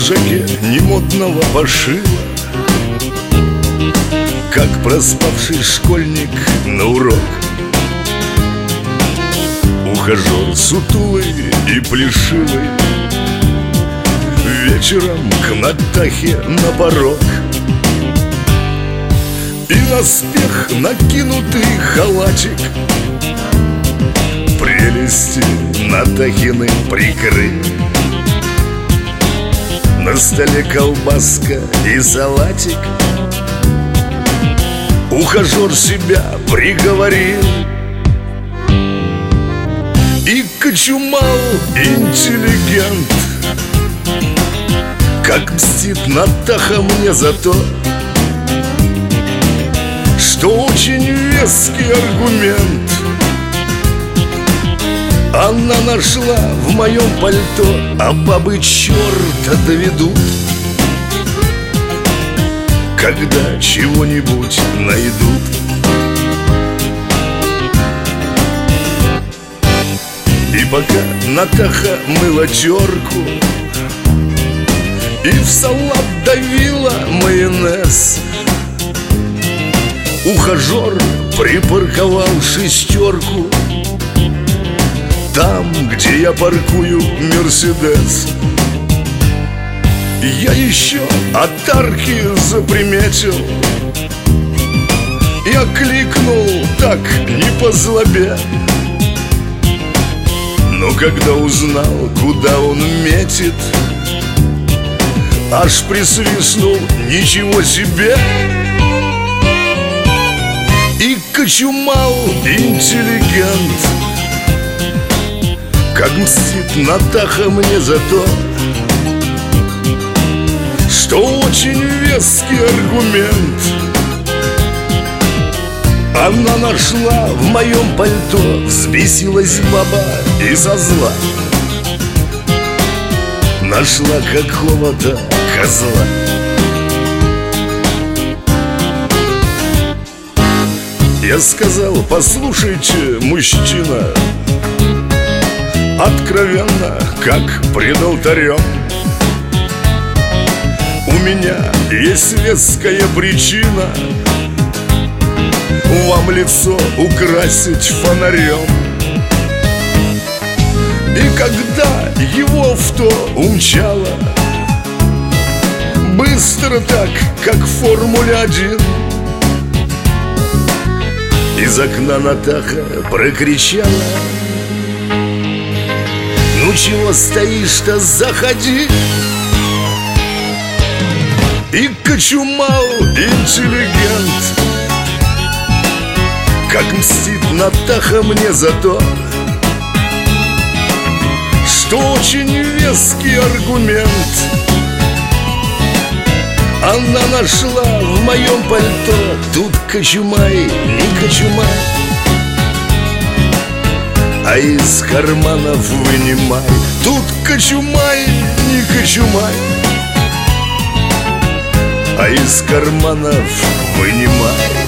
пиджаке немодного пошива, как проспавший школьник на урок. Ухажер сутулый и плешивый вечером к Натахе на порог. И наспех накинутый халатик прелести Натахины прикрыт. На столе колбаска и салатик. Ухажер себя приговорил и кочумал интеллигент. Как мстит Натаха мне за то, что очень веский аргумент она нашла в моем пальто, а бабы черта доведут, когда чего-нибудь найдут. И пока Натаха мыла терку и в салат давила майонез, ухажер припарковал шестерку там, где я паркую Мерседес. Я еще от арки заприметил и окликнул так не по злобе. Но когда узнал, куда он метит, аж присвистнул: ничего себе! И кочумал интеллигент. Как мстит Натаха мне за то, что очень веский аргумент она нашла в моем пальто. Взбесилась баба и со зла нашла какого-то козла. Я сказал: послушайте, мужчина, откровенно, как пред алтарем, у меня есть веская причина вам лицо украсить фонарем. И когда его авто умчало быстро так, как в Формуле-1, из окна Натаха прокричала: ну чего стоишь-то, заходи! И кочумал интеллигент. Как мстит Натаха мне за то, что очень веский аргумент она нашла в моем пальто. Тут кочумай, не кочумай, а из карманов вынимай. Тут кочумай, не кочумай, а из карманов вынимай.